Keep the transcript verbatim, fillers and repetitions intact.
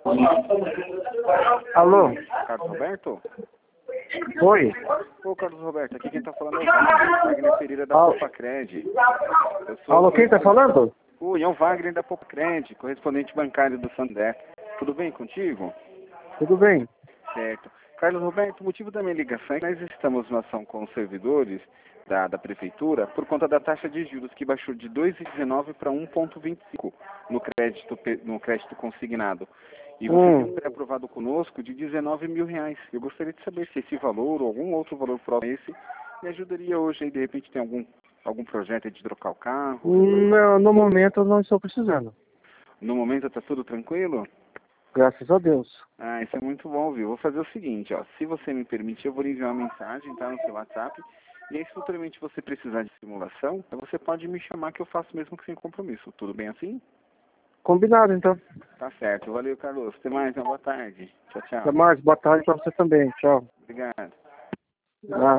Alô? Carlos Roberto? Oi? Ô, Carlos Roberto, aqui quem tá falando é o Wagner, Wagner Pereira da Alô? Popacred. Eu sou Alô, quem tá falando? Oi, é o Wagner da Popacred, correspondente bancário do Santander. Tudo bem contigo? Tudo bem? Certo. Carlos Roberto, o motivo da minha ligação é que nós estamos numa ação com os servidores da, da Prefeitura por conta da taxa de juros que baixou de dois vírgula dezenove para um vírgula vinte e cinco no crédito, pe- no crédito consignado. E você Hum. tem um pré-aprovado conosco de dezenove mil reais. Eu gostaria de saber se esse valor ou algum outro valor próximo a esse me ajudaria hoje aí, de repente tem algum, algum projeto aí de trocar o carro. Não, no momento eu não estou precisando. No momento está tudo tranquilo? Graças a Deus. Ah, isso é muito bom, viu? Vou fazer o seguinte, ó. Se você me permitir, eu vou lhe enviar uma mensagem, tá? No seu WhatsApp. E aí, se futuramente você precisar de simulação, você pode me chamar que eu faço mesmo que sem compromisso. Tudo bem assim? Combinado, então. Tá certo. Valeu, Carlos. Até mais, uma boa tarde. Tchau, Até tchau. mais. Boa tarde pra você também. Tchau. Obrigado. Ah.